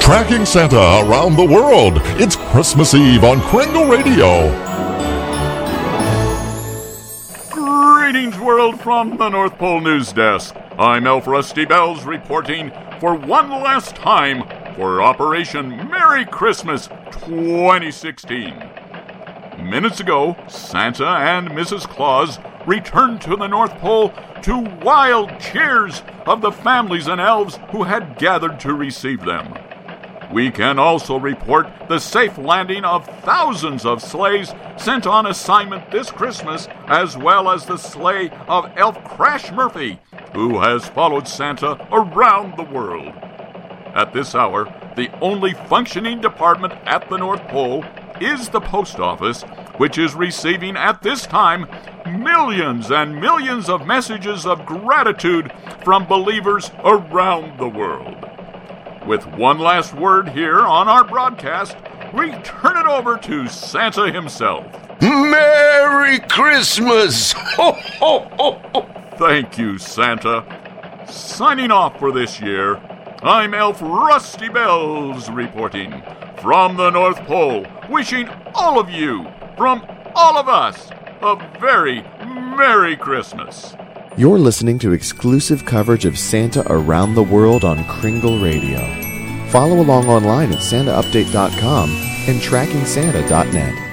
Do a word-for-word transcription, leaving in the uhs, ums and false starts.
Tracking Santa around the world. It's Christmas Eve on Kringle Radio. Greetings, world, from the North Pole News Desk. I'm Elf Rusty Bells reporting for one last time for Operation Merry Christmas twenty sixteen. Minutes ago, Santa and Missus Claus returned to the North Pole to wild cheers of the families and elves who had gathered to receive them. We can also report the safe landing of thousands of sleighs sent on assignment this Christmas, as well as the sleigh of Elf Crash Murphy, who has followed Santa around the world. At this hour, the only functioning department at the North Pole is the post office, which is receiving at this time millions and millions of messages of gratitude from believers around the world. With one last word here on our broadcast, we turn it over to Santa himself. Merry Christmas! Ho, ho, ho, ho. Thank you, Santa. Signing off for this year, I'm Elf Rusty Bells reporting from the North Pole, wishing all of you, from all of us, a very Merry Christmas. You're listening to exclusive coverage of Santa around the world on Kringle Radio. Follow along online at Santa Update dot com and Tracking Santa dot net.